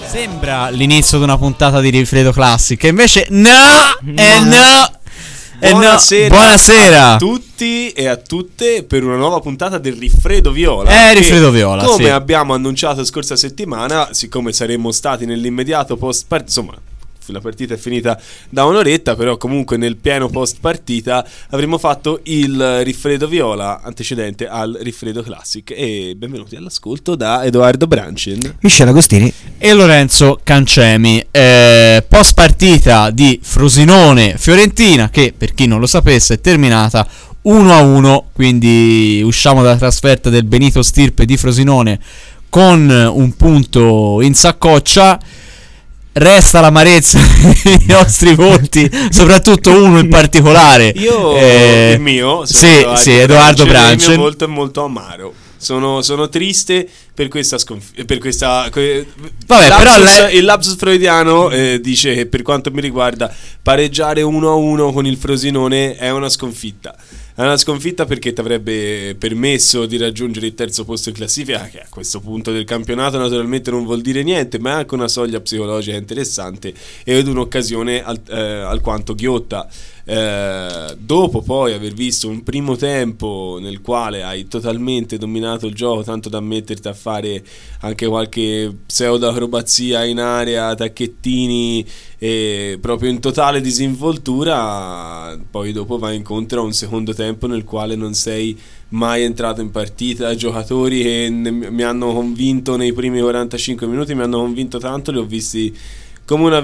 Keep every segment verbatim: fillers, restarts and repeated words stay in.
Sembra l'inizio di una puntata di Rifredo Classic, e invece no, no. e no. Buonasera, no. Buonasera a tutti e a tutte per una nuova puntata del Rifredo Viola. Eh, Rifredo Viola, come sì. abbiamo annunciato scorsa settimana, siccome saremmo stati nell'immediato post part- insomma, la partita è finita da un'oretta, però comunque nel pieno post partita avremmo fatto il Rifredo Viola antecedente al Rifredo Classic. E benvenuti all'ascolto da Edoardo Brancin, Michele Agostini e Lorenzo Cancemi. eh, Post partita di Frosinone Fiorentina, che per chi non lo sapesse è terminata uno a uno, quindi usciamo dalla trasferta del Benito Stirpe di Frosinone con un punto in saccoccia. Resta l'amarezza nei nostri volti, soprattutto uno in particolare. Io eh, il mio sì, Edoardo, sì, Edoardo Brancin. Il mio volto è molto amaro. Sono, sono triste per questa sconfitta. Per questa. Que- Vabbè, lapsus, però lei... il lapsus freudiano eh, dice che per quanto mi riguarda pareggiare uno a uno con il Frosinone è una sconfitta. È una sconfitta perché ti avrebbe permesso di raggiungere il terzo posto in classifica, che a questo punto del campionato naturalmente non vuol dire niente, ma è anche una soglia psicologica interessante ed un'occasione al, eh, alquanto ghiotta. Eh, dopo poi aver visto un primo tempo nel quale hai totalmente dominato il gioco, tanto da metterti a fare anche qualche pseudo acrobazia in area, tacchettini, e proprio in totale disinvoltura, poi dopo vai incontro a un secondo tempo nel quale non sei mai entrato in partita. Giocatori che ne, mi hanno convinto nei primi quarantacinque minuti, mi hanno convinto tanto, li ho visti come una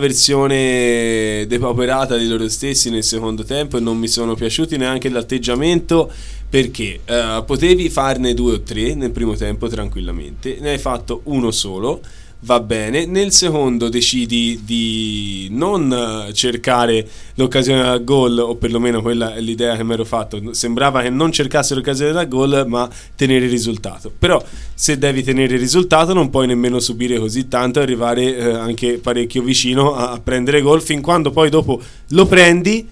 versione depauperata di loro stessi nel secondo tempo, e non mi sono piaciuti neanche l'atteggiamento, perché uh, potevi farne due o tre nel primo tempo tranquillamente, ne hai fatto uno solo, va bene. Nel secondo decidi di non cercare l'occasione da gol, o perlomeno quella è l'idea che mi ero fatto, sembrava che non cercasse l'occasione da gol ma tenere il risultato. Però se devi tenere il risultato non puoi nemmeno subire così tanto e arrivare eh, anche parecchio vicino a, a prendere gol, fin quando poi dopo lo prendi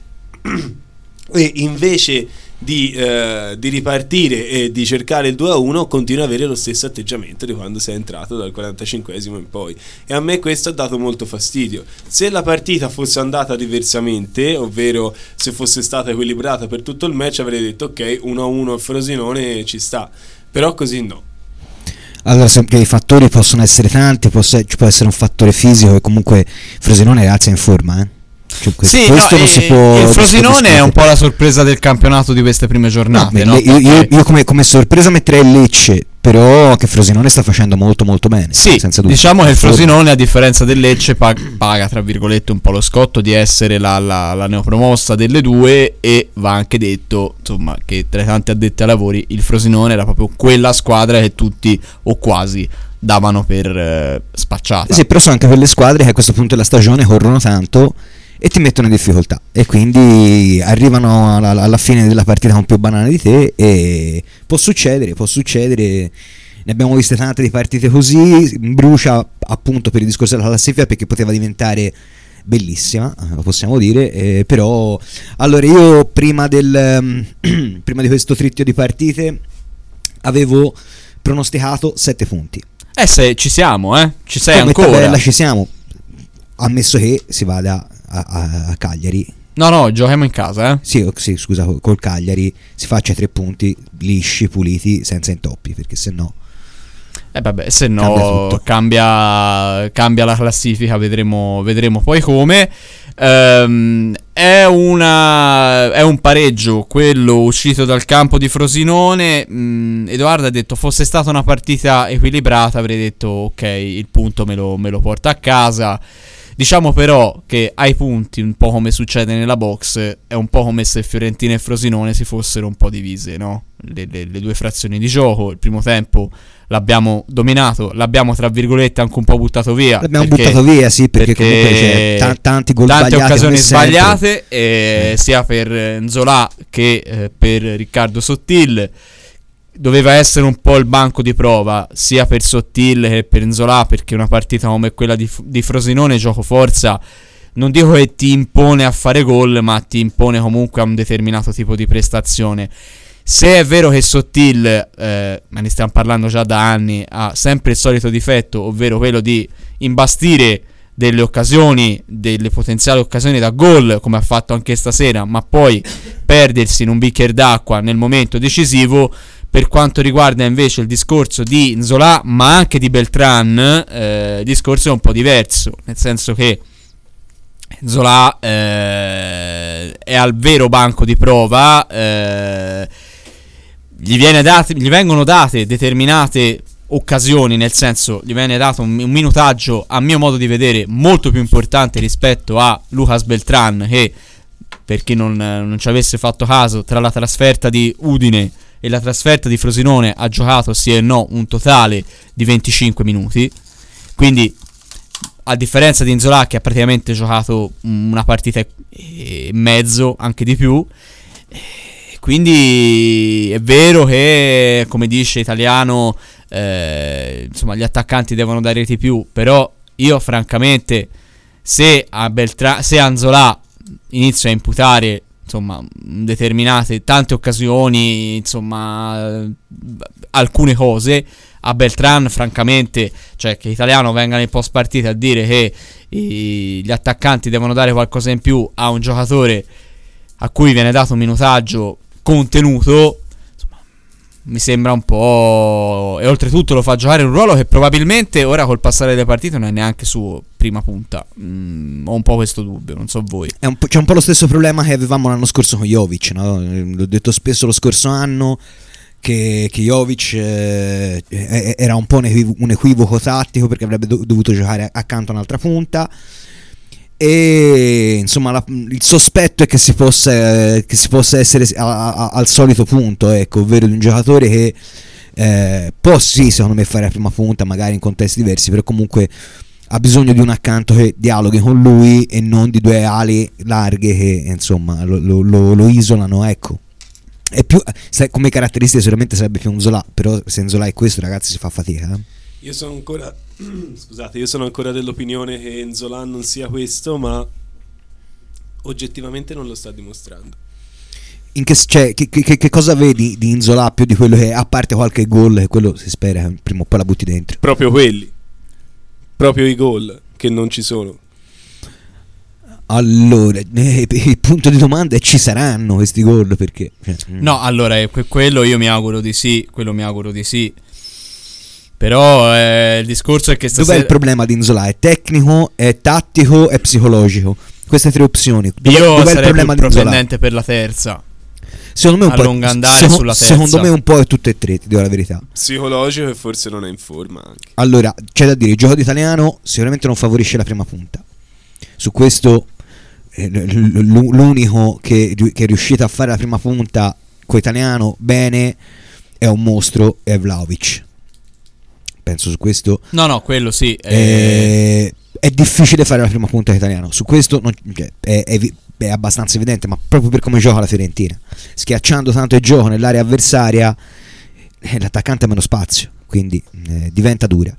e invece Di, eh, di ripartire e di cercare il due a uno continua ad avere lo stesso atteggiamento di quando sei entrato dal quarantacinquesimo in poi, e a me questo ha dato molto fastidio. Se la partita fosse andata diversamente, ovvero se fosse stata equilibrata per tutto il match, avrei detto ok, uno a uno a Frosinone ci sta, però così no. Allora, i fattori possono essere tanti, può essere, ci può essere un fattore fisico, e comunque Frosinone ragazzi è in forma, eh? Cioè, sì, no, non si può, il Frosinone è un po' la sorpresa del campionato di queste prime giornate, no, no? Io, io, io come, come sorpresa metterei il Lecce, però che Frosinone sta facendo molto molto bene. Sì, senza dubbio. Diciamo che il Frosinone, a differenza del Lecce, paga, paga tra virgolette un po' lo scotto di essere la, la, la neopromossa delle due, e va anche detto insomma che tra i tanti addetti ai lavori il Frosinone era proprio quella squadra che tutti o quasi davano per eh, spacciata. Sì, però sono anche quelle squadre che a questo punto della stagione corrono tanto e ti mettono in difficoltà, e quindi arrivano alla, alla fine della partita con più banane di te, e può succedere, può succedere. Ne abbiamo viste tante di partite così. Brucia appunto per il discorso della classifica, perché poteva diventare bellissima, lo possiamo dire, eh, però allora io prima del um, prima di questo trittio di partite avevo pronosticato sette punti. Eh se ci siamo, eh ci sei Come ancora. Tabella ci siamo, ammesso che si vada a, a, a Cagliari. No, no, giochiamo in casa, eh? Sì, sì, scusa, col Cagliari si faccia tre punti lisci, puliti, senza intoppi, perché se no... Eh vabbè, se no cambia, cambia, cambia la classifica, vedremo, vedremo poi come. Ehm, è, una, è un pareggio quello uscito dal campo di Frosinone. Mm, Edoardo ha detto fosse stata una partita equilibrata avrei detto ok, il punto me lo, me lo porta a casa. Diciamo però che ai punti, un po' come succede nella box, è un po' come se Fiorentina e Frosinone si fossero un po' divise, no? Le, le, le due frazioni di gioco. Il primo tempo l'abbiamo dominato, l'abbiamo tra virgolette anche un po' buttato via. L'abbiamo perché, buttato via, sì, perché, perché comunque c'è t- tanti gol tante sbagliati, occasioni sbagliate, e eh. sia per Nzola che eh, per Riccardo Sottil. Doveva essere un po' il banco di prova sia per Sottil che per Nzola, perché una partita come quella di, di Frosinone, gioco forza, non dico che ti impone a fare gol, ma ti impone comunque a un determinato tipo di prestazione. Se è vero che Sottil, eh, ma ne stiamo parlando già da anni, ha sempre il solito difetto, ovvero quello di imbastire delle occasioni, delle potenziali occasioni da gol, come ha fatto anche stasera, ma poi perdersi in un bicchiere d'acqua nel momento decisivo. Per quanto riguarda invece il discorso di Nzola, ma anche di Beltran, eh, il discorso è un po' diverso, nel senso che Nzola eh, è al vero banco di prova, eh, gli, viene date, gli vengono date determinate occasioni, nel senso gli viene dato un, un minutaggio a mio modo di vedere molto più importante rispetto a Lucas Beltran, che per chi non, non ci avesse fatto caso, tra la trasferta di Udine e la trasferta di Frosinone ha giocato sì e no un totale di venticinque minuti, quindi a differenza di Nzola che ha praticamente giocato una partita e mezzo, anche di più. Quindi è vero che, come dice Italiano, eh, insomma gli attaccanti devono dare reti più, però io francamente se a, Beltra- se a Nzola inizio a imputare insomma determinate tante occasioni, insomma alcune cose, a Beltran francamente, cioè che Italiano venga nel post partita a dire che i, gli attaccanti devono dare qualcosa in più a un giocatore a cui viene dato un minutaggio contenuto, insomma, mi sembra un po', e oltretutto lo fa giocare un ruolo che probabilmente ora col passare delle partite non è neanche suo prima punta. Mm, ho un po' questo dubbio, non so voi. È un c'è un po' lo stesso problema che avevamo l'anno scorso con Jovic, no? L'ho detto spesso lo scorso anno che, che Jovic eh, era un po' un equivoco, un equivoco tattico, perché avrebbe do- dovuto giocare accanto a un'altra punta, e insomma la, il sospetto è che si possa, che si possa essere a, a, al solito punto, ecco, ovvero di un giocatore che eh, può sì secondo me fare la prima punta magari in contesti diversi, però comunque ha bisogno di un accanto che dialoghi con lui e non di due ali larghe che insomma lo, lo, lo, lo isolano, ecco. È più, come caratteristiche sicuramente sarebbe più un Nzola, però se Nzola è questo, ragazzi, si fa fatica, eh? Io sono ancora scusate, io sono ancora dell'opinione che Nzola non sia questo, ma oggettivamente non lo sta dimostrando. In che, cioè, che, che, che cosa vedi di Nzola più di quello che, a parte qualche gol, che quello si spera prima o poi la butti dentro? Proprio quelli, proprio i gol che non ci sono. Allora, eh, il punto di domanda è: ci saranno questi gol? Perché cioè, no, allora eh, quello io mi auguro di sì, quello mi auguro di sì. Però eh, il discorso è che stasera... Dov'è il problema di Nzola? È tecnico, è tattico, è psicologico? Queste tre opzioni. Dov'è, io dov'è sarei il problema più di Nzola? propendente per la terza. Secondo me un a po' lungo andare seco- sulla terza. Secondo me un po' è tutte e tre, ti dico la verità. Psicologico e forse non è in forma anche. Allora, c'è da dire, il gioco italiano sicuramente non favorisce la prima punta. Su questo eh, l'unico che, che è riuscito a fare la prima punta con italiano bene è un mostro, è Vlahovic. Penso su questo. No, no, quello sì. È, è, è difficile fare la prima punta italiano. Su questo non, cioè, è, è, è abbastanza evidente, ma proprio per come gioca la Fiorentina, schiacciando tanto il gioco nell'area avversaria, eh, l'attaccante ha meno spazio, quindi eh, diventa dura.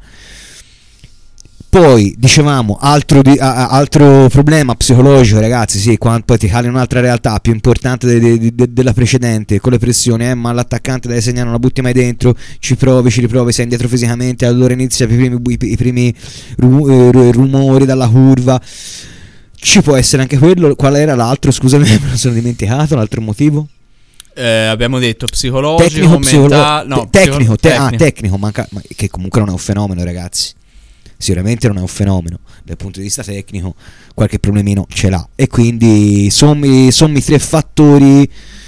Poi dicevamo altro, di, a, altro problema psicologico, ragazzi, sì, quando poi ti cali in un'altra realtà più importante de, de, de, della precedente, con le pressioni, eh, ma l'attaccante deve segnare, non la butti mai dentro, ci provi, ci riprovi, sei indietro fisicamente, allora inizia i primi, i, i primi rumori dalla curva. Ci può essere anche quello. Qual era l'altro? Scusami, me lo sono dimenticato, l'altro motivo. Eh, abbiamo detto psicologico, tecnico, psicolo- mentale, no, te- tecnico, te- tecnico. Ah, tecnico, manca- ma che comunque non è un fenomeno, ragazzi. Sicuramente non è un fenomeno dal punto di vista tecnico, qualche problemino ce l'ha, e quindi sommi, sommi tre fattori,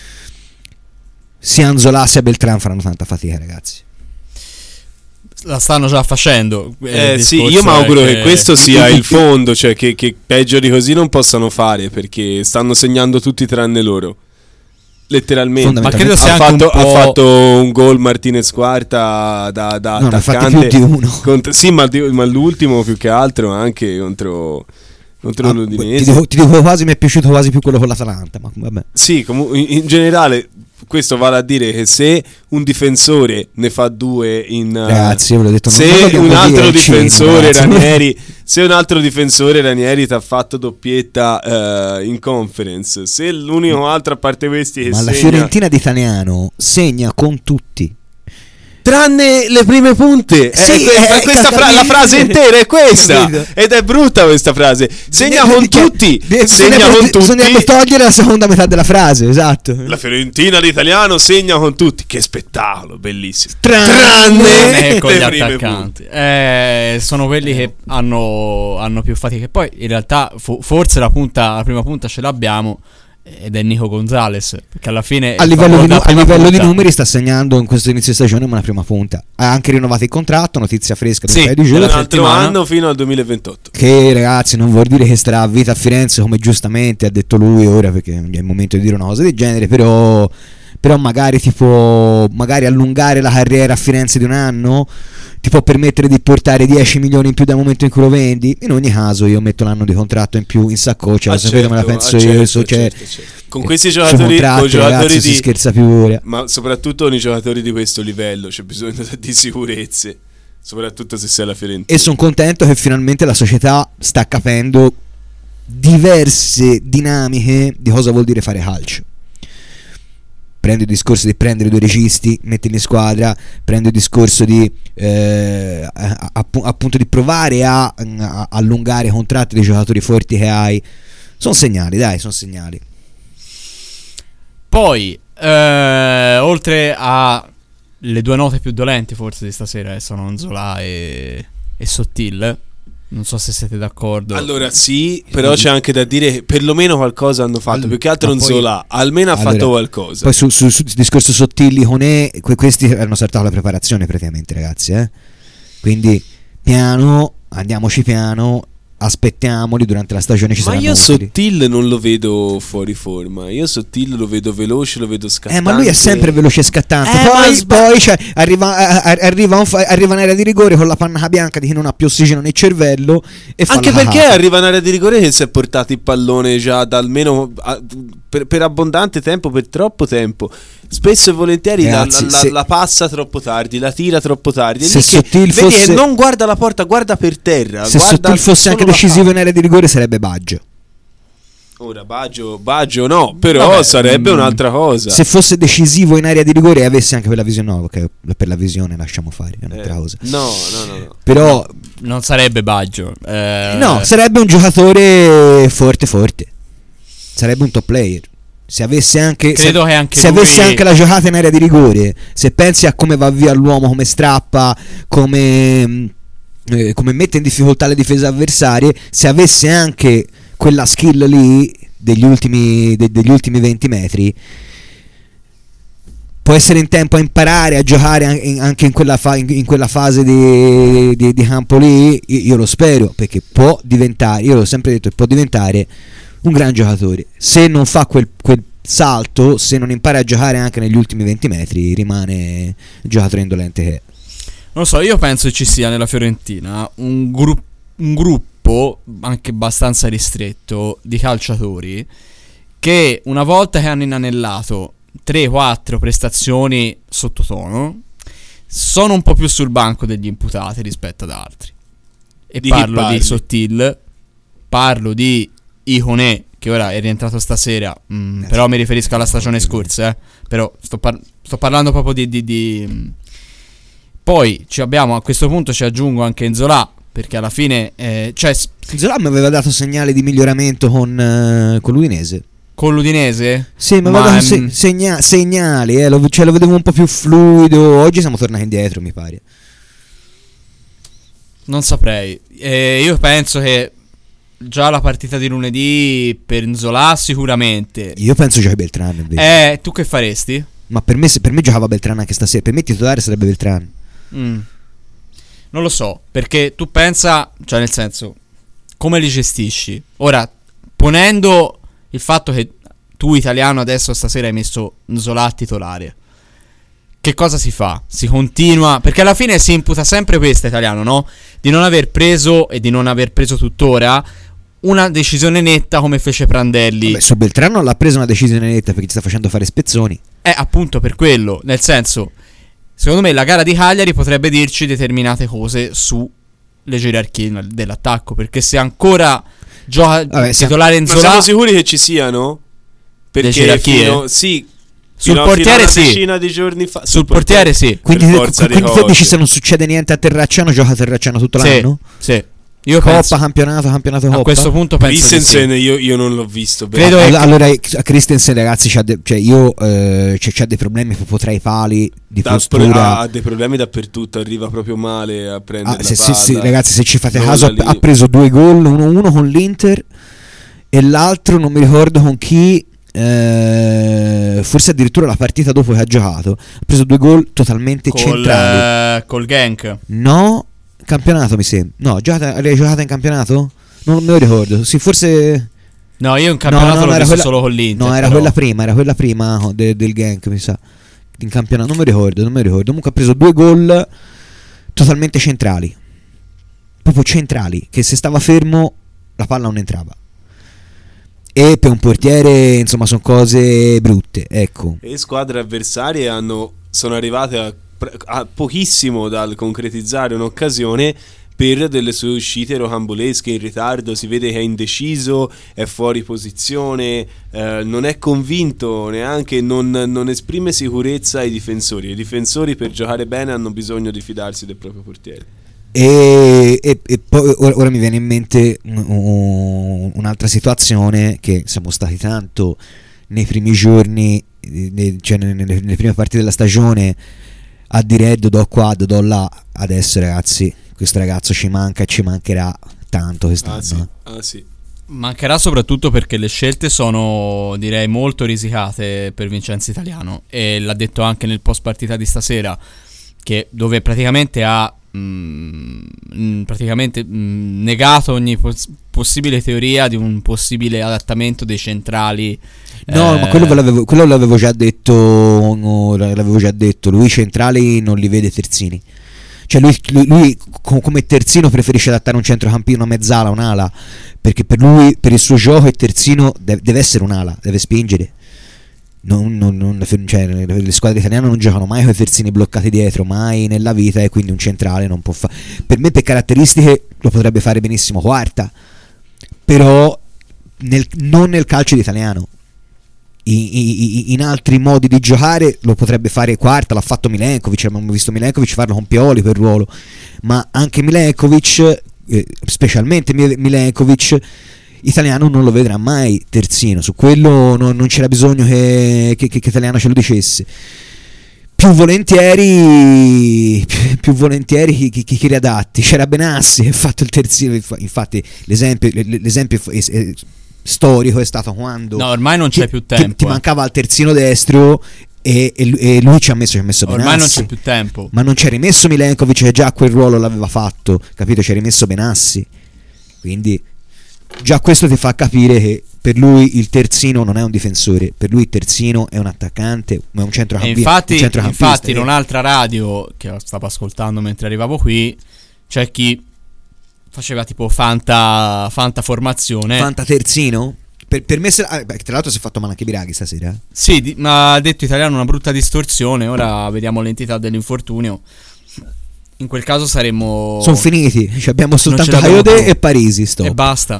sia Nzola sia Beltran faranno tanta fatica, ragazzi. La stanno già facendo. Eh, sì, io mi auguro che... che questo sia il fondo, cioè che, che peggio di così non possano fare, perché stanno segnando tutti tranne loro. Letteralmente, ma credo sia ha, anche fatto, un po'... ha fatto un gol Martinez Quarta da, da no, attaccante più di uno. Contro, sì, ma, ma l'ultimo più che altro anche contro, contro ah, l'Udinese. Ti dico, ti dico quasi, mi è piaciuto quasi più quello con l'Atalanta, ma vabbè. Sì, comunque in, in generale questo vale a dire che se un difensore ne fa due in ragazzi, io ve l'ho detto, se non un altro difensore cinque, Ranieri se un altro difensore Ranieri ti ha fatto doppietta uh, in conference, se l'unico altro a parte questi che ma segna... la Fiorentina di Italiano segna con tutti tranne le prime punte. Sì, eh, questa, eh, questa fra- la frase intera è questa. Capito. Ed è brutta questa frase. Segna Bisogna- con tutti. Segna con tutti. Bisognerebbe togliere la seconda metà della frase, esatto. La Fiorentina d'Italiano segna con tutti. Che spettacolo, bellissimo. Tranne Eh, con gli le prime attaccanti. Eh, sono quelli che hanno, hanno più fatica. E poi in realtà fo- forse la punta, la prima punta ce l'abbiamo. Ed è Nico Gonzalez, perché alla fine a livello, di, la a prima livello di punta- numeri sta segnando in questo inizio di stagione una prima punta. Ha anche rinnovato il contratto, notizia fresca del Sì, paio di Un giorni, una altro settimana. anno fino al duemilaventotto. che ragazzi non vuol dire che starà a vita a Firenze come giustamente ha detto lui ora, perché è il momento di dire una cosa del genere, però però magari tipo magari allungare la carriera a Firenze di un anno ti può permettere di portare dieci milioni in più dal momento in cui lo vendi. In ogni caso io metto l'anno di contratto in più in saccoccia, Ah, lo sapete, me la certo, penso ah, io, certo, so, cioè, certo, certo. Con questi eh, sui giocatori, contratti, con i giocatori ragazzi, di si scherza più ora. ma soprattutto con i giocatori di questo livello c'è bisogno di sicurezze, soprattutto se sei alla Fiorentina. E sono contento che finalmente la società sta capendo diverse dinamiche di cosa vuol dire fare calcio. Prendo il discorso di prendere due registi, metterli in squadra, prendo il discorso di eh, app- appunto di provare a, a allungare i contratti dei giocatori forti che hai. Sono segnali, dai, sono segnali. Poi eh, oltre a le due note più dolenti forse di stasera, che sono Nzola e, e Sottil, non so se siete d'accordo. Allora sì, però c'è anche da dire che perlomeno qualcosa hanno fatto, All- più che altro ma poi- Nzola almeno ha allora, fatto qualcosa. Poi sul su, su, discorso Sottilli con E, que- questi hanno saltato la preparazione praticamente, ragazzi, eh? Quindi piano, andiamoci piano, aspettiamoli, durante la stagione ci Ma saranno io utili. Sottil non lo vedo fuori forma. Io Sottil lo vedo veloce, lo vedo scattante. Eh, ma lui è sempre veloce e scattante. Eh, ma poi sba- poi cioè, arriva, a- a- arriva, un fa- arriva in area di rigore con la panna bianca di chi non ha più ossigeno nel cervello e fa Anche la perché cagata. arriva in area di rigore che si è portato il pallone già da almeno a- per, per abbondante tempo, per troppo tempo. Spesso e volentieri la- Ragazzi, la, la- se- la passa troppo tardi, la tira troppo tardi. È Se lì che Sottil vedi fosse- che non guarda la porta, guarda per terra. Se guarda Sottil fosse solo anche la decisivo palla. in area di rigore sarebbe Baggio. Ora Baggio, Baggio no, però Vabbè, sarebbe mm, un'altra cosa. Se fosse decisivo in area di rigore e avesse anche per la visione, no, ok, per la visione lasciamo fare, è un'altra Eh, cosa. no, no, no, no. Però Non sarebbe Baggio. Eh, no, sarebbe un giocatore forte forte. Sarebbe un top player. Se avesse anche Credo se, che anche se lui- avesse anche la giocata in area di rigore, se pensi a come va via l'uomo, come strappa, come mh, eh, come mette in difficoltà le difese avversarie, se avesse anche quella skill lì degli ultimi de- degli ultimi venti metri, può essere in tempo a imparare a giocare an- in- anche in quella, fa- in, in quella fase di, di- di campo lì. Io, io lo spero, perché può diventare, io l'ho sempre detto, può diventare un gran giocatore. Se non fa quel, quel salto, se non impara a giocare anche negli ultimi venti metri, rimane il giocatore indolente che è. Non lo so, io penso che ci sia nella Fiorentina un, gru- un gruppo anche abbastanza ristretto di calciatori che una volta che hanno inanellato tre quattro prestazioni sottotono sono un po' più sul banco degli imputati rispetto ad altri. E Di chi parlo parli? di Sottil, parlo di Iconè, che ora è rientrato stasera, mm, Eh, però mi riferisco alla stagione scorsa, eh. Però sto, par- sto parlando proprio di... di, di mm. Poi ci abbiamo, a questo punto ci aggiungo anche Nzola, perché alla fine eh, cioè, s- Zola mi aveva dato segnali di miglioramento con, eh, con l'Udinese. con l'Udinese Sì, mi Ma, aveva dato se- mm, segna- segnali, eh, lo, cioè, lo vedevo un po' più fluido. Oggi siamo tornati indietro, mi pare. non saprei. Eh, io penso che già la partita di lunedì per Nzola sicuramente. Io penso giochi Beltrán invece. Eh, tu che faresti? Ma per me, se- per me giocava Beltrán anche stasera. Per me titolare sarebbe Beltrán. Mm. Non lo so, perché tu pensa, cioè nel senso, come li gestisci? Ora, ponendo il fatto che tu italiano adesso stasera hai messo Nzola titolare, che cosa si fa? Si continua? Perché alla fine si imputa sempre questa italiano, no? Di non aver preso e di non aver preso tuttora una decisione netta come fece Prandelli. Vabbè, su Beltrán non l'ha presa una decisione netta perché ti sta facendo fare spezzoni. È appunto per quello, nel senso, secondo me la gara di Cagliari potrebbe dirci determinate cose su le gerarchie dell'attacco, perché se ancora gioca Vabbè, titolare Ma Nzola, siamo sicuri che ci siano? Perché gerarchie? fino, sì, sul fino, portiere fino a una sì, decina di giorni fa. sul portiere sì, Quindi, per forza di quindi te cose. dici se non succede niente a Terracciano, gioca Terracciano tutto sì, l'anno? sì. Io Coppa, penso, campionato, campionato, a Coppa. questo punto penso di Christensen sì. io, io non l'ho visto bene. Credo che- Allora, a Christensen, ragazzi, c'ha de- cioè io eh, c'è, c'ha dei problemi proprio tra i pali di Da- postura. ha dei problemi dappertutto, arriva proprio male a prendere Ah, la se, se- palla. se- ragazzi, se ci fate Non caso, da ha, lì. ha preso due gol, uno, uno con l'Inter e l'altro non mi ricordo con chi. eh, forse addirittura la partita dopo che ha giocato. Ha preso due gol totalmente col, centrali. eh, col Genk. No, campionato mi sembra. No, giocata, lei è giocata in campionato? Non me lo ricordo. Sì, forse. No, io in campionato no, no, l'ho era visto quella- solo con l'Inter. No, era però. quella prima, era quella prima de- del Genk, mi sa. In campionato, non mi ricordo, non mi ricordo. Comunque ha preso due gol totalmente centrali. Proprio centrali, che se stava fermo la palla non entrava. E per un portiere, insomma, sono cose brutte, ecco. E squadre avversarie hanno, sono arrivate a, a pochissimo dal concretizzare un'occasione per delle sue uscite rocambolesche in ritardo. Si vede che è indeciso, è fuori posizione, eh, non è convinto neanche, non, non esprime sicurezza ai difensori. I difensori per giocare bene hanno bisogno di fidarsi del proprio portiere. E, e, e poi ora, ora mi viene in mente un- un- un'altra situazione che siamo stati tanto nei primi giorni, eh, ne- cioè nelle, nelle prime parti della stagione, a dire do, do qua, do, do là. Adesso, ragazzi, questo ragazzo ci manca e ci mancherà tanto quest'anno. Ah sì, eh. ah sì. Mancherà soprattutto perché le scelte sono, direi, molto risicate per Vincenzo Italiano, e l'ha detto anche nel post partita di stasera, che dove praticamente ha mh, praticamente mh, negato ogni pos- possibile teoria di un possibile adattamento dei centrali. No, eh, ma quello, ve l'avevo, quello l'avevo già detto, no, l'avevo già detto. Lui i centrali non li vede terzini. Cioè lui, lui, lui co- come terzino preferisce adattare un centrocampino, una mezzala, un'ala, perché per lui, per il suo gioco, il terzino deve, deve essere un'ala, deve spingere. Non, non, non, cioè, le squadre italiane non giocano mai con i terzini bloccati dietro, mai nella vita, e quindi un centrale non può fare. Per me, per caratteristiche, lo potrebbe fare benissimo quarta, però nel, non nel calcio italiano. I, i, in altri modi di giocare lo potrebbe fare quarta, l'ha fatto Milenkovic, abbiamo visto Milenkovic farlo con Pioli per ruolo, ma anche Milenkovic, eh, specialmente Milenkovic, italiano non lo vedrà mai terzino. Su quello non, non c'era bisogno che, che, che Italiano ce lo dicesse. Più volentieri più, più volentieri chi, chi, chi riadatti. C'era Benassi che ha fatto il terzino, infatti l'esempio, l'esempio è, è, storico è stato quando no, ormai non c'è ti, più tempo. Ti, ti eh. mancava il terzino destro e, e, e lui ci ha messo, ci ha messo Ormai Benassi. non c'è più tempo. Ma non c'è rimesso Milenkovic che già quel ruolo l'aveva fatto, capito? C'è rimesso Benassi. Quindi già questo ti fa capire che per lui il terzino non è un difensore, per lui il terzino è un attaccante, è un centrocampista. Infatti, un centrocampista, infatti in eh. un'altra radio che stavo ascoltando mentre arrivavo qui, c'è chi faceva tipo fanta, fanta formazione. Fanta terzino? Per, per me, se, ah, beh, tra l'altro si è fatto male anche Biraghi stasera. eh. Sì, di, ma ha detto Italiano una brutta distorsione. Ora vediamo l'entità dell'infortunio. In quel caso saremmo Sono finiti, ci abbiamo Non ce soltanto l'abbiamo Coyote più. e Parisi. Stop. e basta.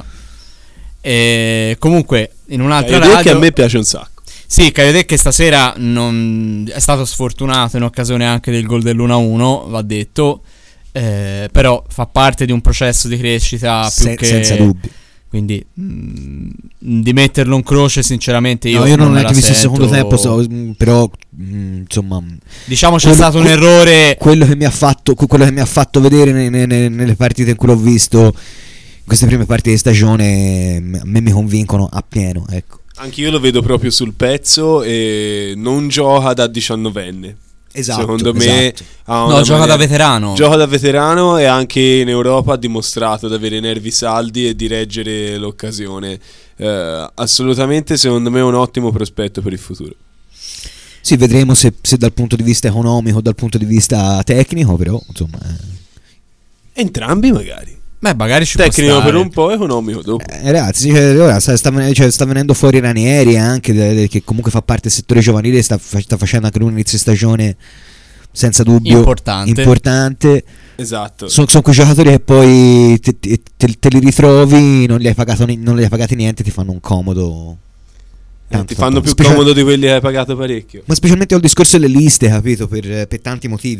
E comunque in un'altra Caio De, radio che a me piace un sacco. sì, Caio che stasera non è stato sfortunato in occasione anche del gol dell'uno a uno, va detto, eh, però fa parte di un processo di crescita più Se- che senza dubbio. quindi mh, di metterlo in croce sinceramente io, No, io non, me ho la neanche visto il sento. secondo tempo, so- mh, però mh, insomma Diciamo c'è quello- stato un que- errore. quello che mi ha fatto quello che mi ha fatto vedere ne- ne- ne- nelle partite in cui l'ho visto, queste prime partite di stagione, a me mi convincono appieno, ecco. Anch'io lo vedo proprio sul pezzo e non gioca da diciannovenne. Esatto, Secondo me esatto. ha No, una gioca maniera- da veterano. Gioca da veterano e anche in Europa ha dimostrato di avere nervi saldi e di reggere l'occasione. Eh, assolutamente, secondo me, è un ottimo prospetto per il futuro. Sì, vedremo se, se dal punto di vista economico o dal punto di vista tecnico, però insomma eh. Entrambi magari. Beh, magari ci può Tecnico stare. per un po', economico dopo. Eh, ragazzi, cioè, ora sta, sta, ven- cioè, sta venendo fuori Ranieri anche, de- de- che comunque fa parte del settore giovanile, sta, fa- sta facendo anche lui un inizio di stagione senza dubbio importante, importante. Esatto. Sono, sono quei giocatori che poi te, te, te, te li ritrovi, non li hai pagato, non li hai pagati niente, ti fanno un comodo. Tanto, ti fanno più Special... comodo di quelli che hai pagato parecchio. Ma specialmente ho il discorso delle liste, capito? Per, per tanti motivi.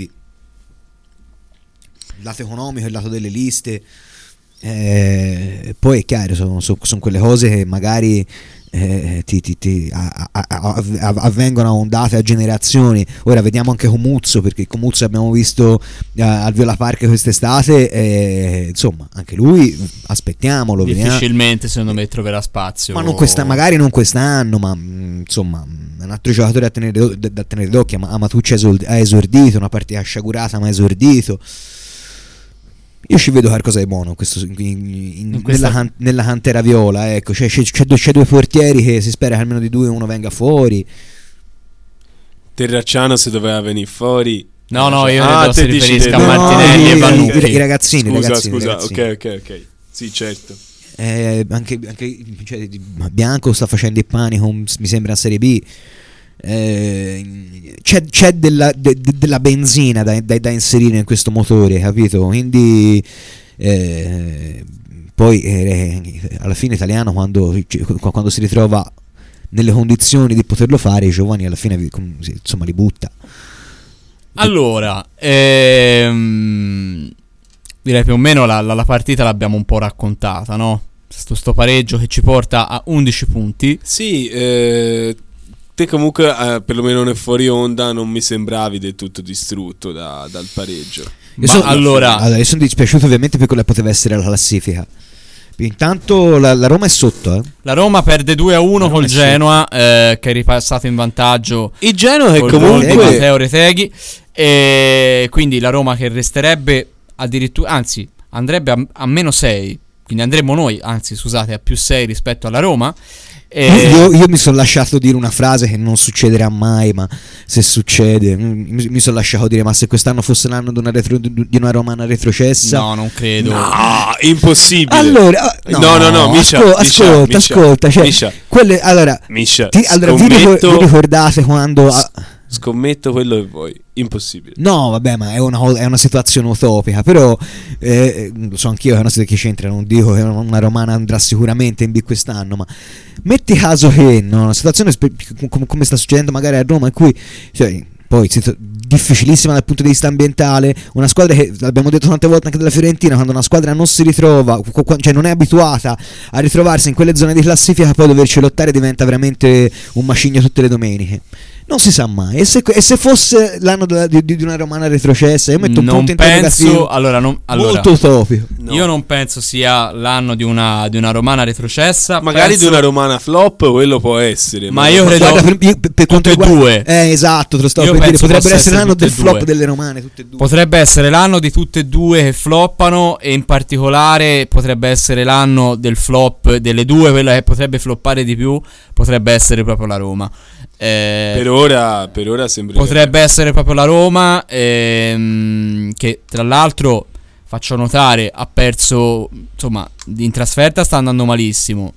Il lato economico, il lato delle liste. Eh, poi è chiaro, sono, sono, sono quelle cose che magari eh, ti, ti, ti a, a, a, a, avvengono a ondate, a generazioni. Ora vediamo anche Comuzzo, perché Comuzzo abbiamo visto eh, al Viola Park quest'estate, eh, insomma anche lui aspettiamolo, difficilmente vediamo. Secondo me troverà spazio, ma non questa, magari non quest'anno, ma mh, insomma un altro giocatore da tenere, da, da tenere d'occhio. Amatucci ha esordito, una partita sciagurata ma ha esordito. Io ci vedo qualcosa di buono questo, in, in, in questa... nella, nella cantera viola, ecco. C'è, c'è, c'è, due, c'è due portieri che si spera che almeno di due uno venga fuori. Terracciano se doveva venire fuori. No, no, io ah, credo si riferisca no, a Martinelli no, e Vannucchi. I, i ragazzini, scusa, ragazzini, scusa, ragazzini. ok, ok, ok. Sì, certo. Eh, anche anche cioè, Bianco sta facendo i pani con, mi sembra, in Serie B. Eh, c'è, c'è della, de, de, della benzina da, da, da inserire in questo motore, capito? Quindi eh, poi eh, alla fine Italiano quando, quando si ritrova nelle condizioni di poterlo fare, i giovani alla fine insomma li butta. Allora ehm, direi più o meno la, la, la partita l'abbiamo un po' raccontata, no? Sto, sto pareggio che ci porta a undici punti. Sì, eh te comunque eh, perlomeno nel fuori onda non mi sembravi del tutto distrutto da, dal pareggio. Io sono, allora, allora io sono dispiaciuto ovviamente per quella che poteva essere la classifica. Intanto la, la Roma è sotto, eh. La Roma perde due a uno col Genoa, eh, che è ripassato in vantaggio. Il Genoa che comunque Matteo Reteghi, e quindi la Roma che resterebbe addirittura, anzi andrebbe a, a meno sei, quindi andremo noi, anzi scusate, a più sei rispetto alla Roma. E io, io mi sono lasciato dire una frase che non succederà mai, ma se succede mi, mi sono lasciato dire: ma se quest'anno fosse l'anno di una, retro, di una romana retrocessa? No, non credo. No, impossibile. Allora, no, no, no, no Miscia, ascol- Miscia, ascolta, Miscia, ascolta, cioè, Miscia, quelle, allora, Miscia, ti, allora vi, ricor- vi ricordate quando a- scommetto quello che vuoi, impossibile. No, vabbè, ma è una, è una situazione utopica. Però eh, lo so anch'io che è una situazione che c'entra. Non dico che una romana andrà sicuramente in B quest'anno, ma metti caso che no, una situazione spe- come, come sta succedendo magari a Roma, in cui cioè, poi difficilissima dal punto di vista ambientale, una squadra che l'abbiamo detto tante volte anche della Fiorentina, quando una squadra non si ritrova, cioè non è abituata a ritrovarsi in quelle zone di classifica, poi doverci lottare diventa veramente un macigno tutte le domeniche. Non si sa mai. E se, e se fosse l'anno della, di, di una romana retrocessa, io metto un non punto interrogativo. Allora, non, allora, molto utopico. No. Io non penso sia l'anno di una, di una romana retrocessa. Magari penso... di una romana flop, quello può essere. Ma, ma io credo guarda, per, io, per, per tutte e due. Eh, esatto, te lo stavo io per dire. Potrebbe essere l'anno del flop due. delle romane, tutte e due. Potrebbe essere l'anno di tutte e due che floppano, e in particolare potrebbe essere l'anno del flop delle due. Quella che potrebbe floppare di più potrebbe essere proprio la Roma. Eh, per ora per ora sembra potrebbe essere proprio la Roma, ehm, che tra l'altro faccio notare ha perso, insomma, in trasferta sta andando malissimo,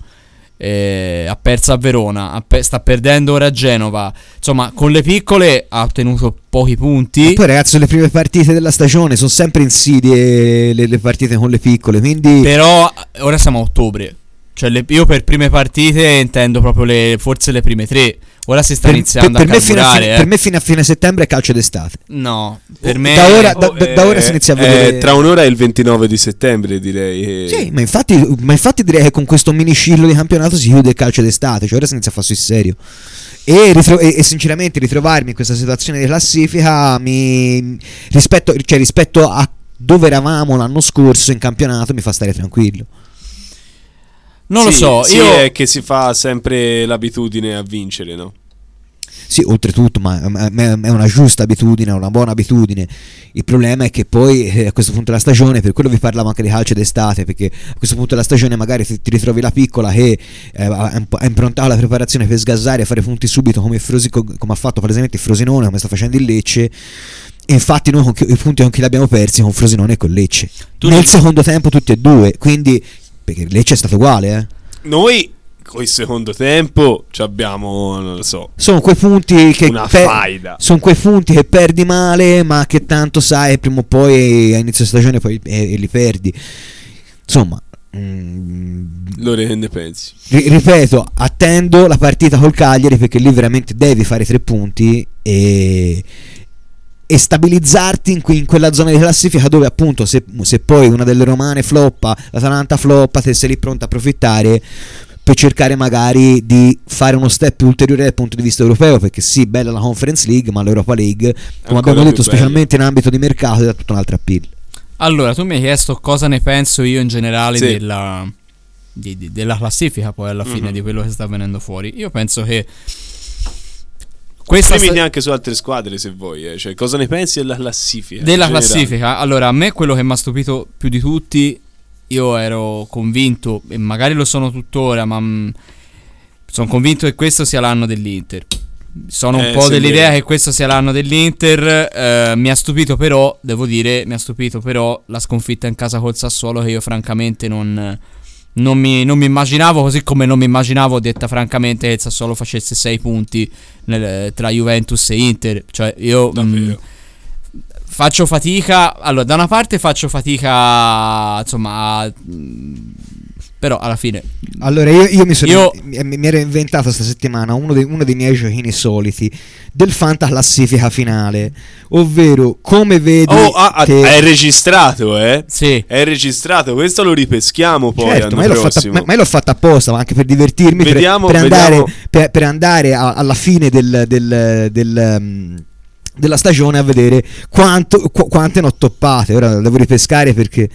eh, ha perso a Verona, ha pe- sta perdendo ora a Genova, insomma con le piccole ha ottenuto pochi punti. E poi ragazzi, le prime partite della stagione sono sempre insidie le, le partite con le piccole, quindi però ora siamo a ottobre. Cioè le, io per prime partite intendo proprio le, forse le prime tre. Ora si sta per, iniziando per, per a me fino a carburare, fine, eh. Per me fino a fine settembre è calcio d'estate. No, per oh, me da ora, da, oh, da, da ora si inizia a vedere. Eh, tra un'ora è il ventinove di settembre, direi. Sì, ma infatti, ma infatti direi che con questo mini scillo di campionato si chiude il calcio d'estate. Cioè ora si inizia a fare sul serio. E, ritro- e, e sinceramente ritrovarmi in questa situazione di classifica mi rispetto, cioè, rispetto a dove eravamo l'anno scorso in campionato mi fa stare tranquillo. Non sì, lo so, sì, io è che si fa sempre l'abitudine a vincere, no? Sì, oltretutto, ma è una giusta abitudine, è una buona abitudine. Il problema è che poi eh, a questo punto della stagione, per quello vi parlavo anche di calcio d'estate, perché a questo punto della stagione magari ti, ti ritrovi la piccola che eh, ha improntato la preparazione per sgassare e fare punti subito, come, Frosi, come ha fatto palesemente il Frosinone, come sta facendo il Lecce. E infatti noi con chi, i punti con chi li abbiamo persi con Frosinone e con Lecce. Tu nel dici... secondo tempo tutti e due, quindi perché Lecce è stato uguale, eh. Noi con il secondo tempo ci abbiamo, non lo so, sono quei punti che una per- faida. sono quei punti che perdi male, ma che tanto sai prima o poi a inizio stagione poi e, e li perdi. Insomma, mm, Lore, che ne pensi? ri- ripeto, attendo la partita col Cagliari, perché lì veramente devi fare tre punti e e stabilizzarti in, que- in quella zona di classifica dove appunto se, se poi una delle romane floppa, l'Atalanta floppa, te sei lì pronto a approfittare per cercare magari di fare uno step ulteriore dal punto di vista europeo, perché sì, bella la Conference League, ma l'Europa League, come abbiamo detto, specialmente in ambito di mercato, è tutta un'altra appeal. Allora, tu mi hai chiesto cosa ne penso io in generale Sì. della, di, di- della classifica poi alla fine Mhm. di quello che sta venendo fuori. Io penso che questa Esprimiti sta- anche su altre squadre se vuoi, eh. Cioè, cosa ne pensi della classifica? della in generale? classifica, allora a me quello che mi ha stupito più di tutti, io ero convinto, e magari lo sono tuttora, ma mh, sono convinto che questo sia l'anno dell'Inter. Sono un Eh, po' sembra- dell'idea che questo sia l'anno dell'Inter. eh, mi ha stupito però, devo dire, mi ha stupito però la sconfitta in casa col Sassuolo, che io francamente non, non, mi, non mi immaginavo, così come non mi immaginavo, detta francamente, che il Sassuolo facesse sei punti nel- tra Juventus e Inter. Cioè io... Davvero. mh, faccio fatica, allora da una parte faccio fatica, insomma, a- mh, però alla fine Allora io, io mi sono Io- mi, mi ero inventato sta settimana uno dei, uno dei miei giochini soliti del Fanta classifica finale, ovvero come vedi Oh, ah, ah, che- è registrato, eh? sì, È registrato, questo lo ripeschiamo poi certo, ma l'anno io, l'ho fatta, prossimo. ma, ma io l'ho fatta apposta, ma anche per divertirmi, per- Vediamo, per, andare, vediamo. per, per andare a- alla fine del, del, del, um, della stagione a vedere quanto, qu- quante ne ho toppate. Ora devo ripescare, perché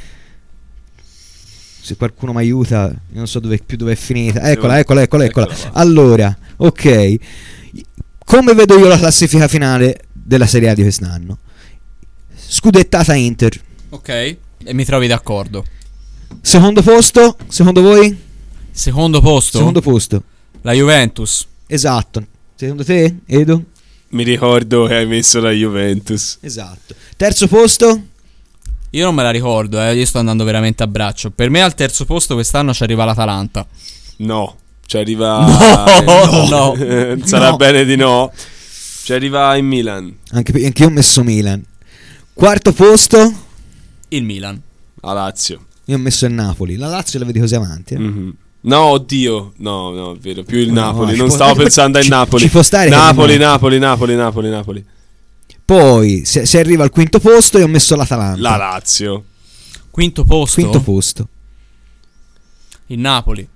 se qualcuno mi aiuta, io non so dove, più dove è finita. Eccola, eccola, eccola, eccola. Eccola qua. Allora, ok, come vedo io la classifica finale della Serie A di quest'anno? Scudettata Inter. ok, e mi trovi d'accordo. Secondo posto, secondo voi? Secondo posto, Secondo posto. la Juventus. Esatto. Secondo te, Edo? Mi ricordo che hai messo la Juventus. Esatto. Terzo posto? Io non me la ricordo, eh, io sto andando veramente a braccio. Per me al terzo posto quest'anno ci arriva l'Atalanta. No, ci arriva... No, no. Sarà No. bene di no. Ci arriva in Milan, Anche, anche io ho messo Milan. Quarto posto? Il Milan. a Lazio. Io ho messo il Napoli. La Lazio la vedi così avanti. eh? Mhm. No, oddio, no, no, è vero, più il No, Napoli, ci non può- stavo pensando al ci- Napoli. ci può stare che Napoli, rimane. Napoli, Napoli, Napoli, Napoli. Poi, se, se arriva al quinto posto, io ho messo l'Atalanta. La Lazio. Quinto posto, Quinto posto. il Napoli.